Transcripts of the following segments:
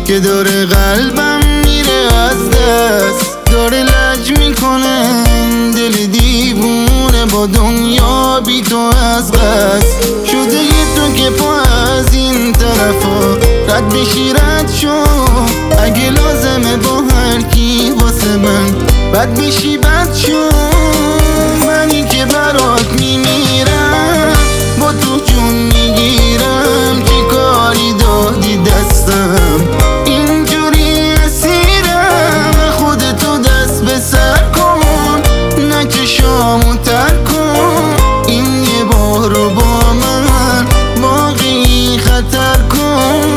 که داره قلبم میره از دست، داره لج میکنه دل دیوونه با دنیا بی تو از قصد شده. یه تو که پا از این طرفا رد بشی رد شو، اگه لازمه با هر کی واسه من بد بشی بد شو. منی که برات میمیرم با تو جون میگیرم، چی کاری دادی دستم اینجوری اسیرم. خودتو دست به سر کن نه چشامو تر کن، این یه بارو با من باقی خطر کن.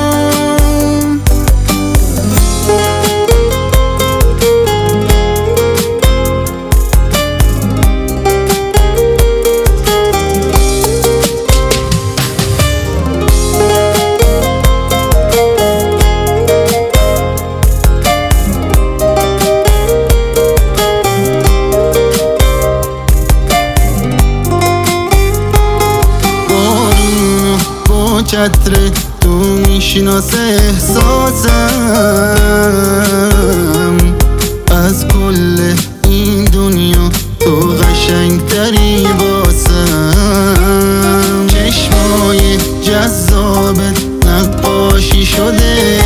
چتر تو میشناسه احساسم، از کل این دنیا تو قشنگتری واسم. چشمای جذابت نقاشی شده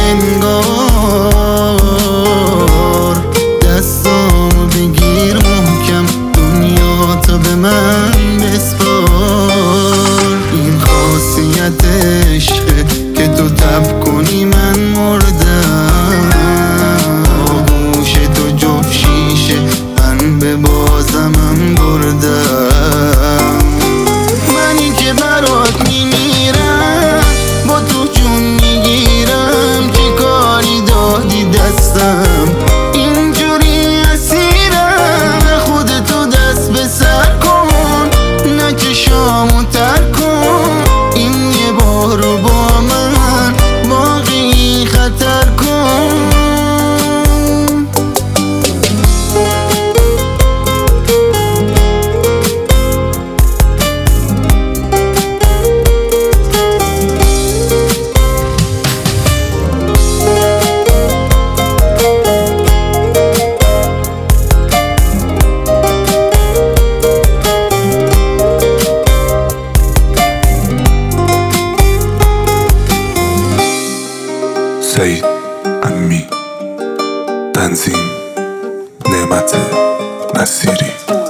انگار، دستامو بگیر محکم دنیا تا به من بسپار. این خاصیت عشقه که تو تب کنی من مردم، آغوش تو جفت شیشه من به بازمم بردم. منی که برات میمیرم با تو جون میگیرم، چی کاری دادی دستم اینجوری اسیرم. خودتو دست به سر کن نه چشامو تر کن، این یه بارو با من باقی خطر کن. سعید امی، تنظیم نعمت نصیری.